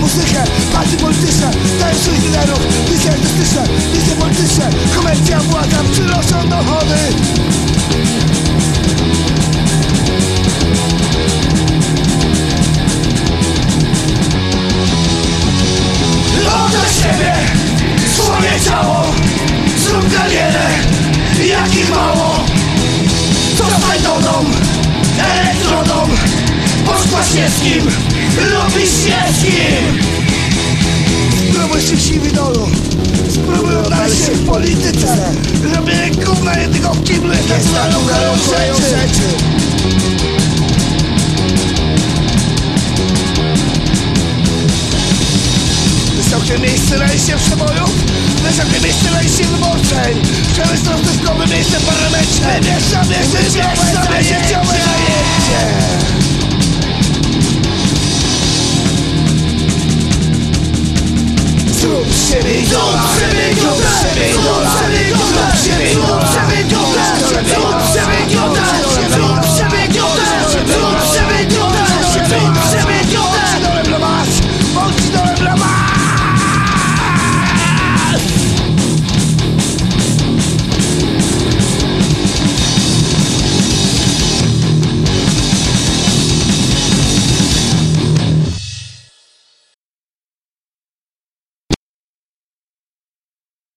muzykę, partie polityczne, dają swoich liderów, wizje artystyczne, wizje polityczne, komercja, władza, przynoszą dochody. Oddaj siebie, swoje ciało, zrób karierę, jakich mało. Zostań doną, elektrodą, poszła świeckim lub świeckim. Spróbuj się w siwi dolu, spróbuj odnaleźć się w polityce. Robię gówna jednego w kiblu, jest tak staną rzeczy. Wysokie miejsce na liście przebojów, wysokie miejsce na liście wyborczej. Przemysł rozrywkowy, miejsce w parlamencie. Wybierz sobie życiowe zajęcie. Zrób siebie idola, zrób siebie idola, zrób siebie idola, zrób siebie idola, zrób siebie idola.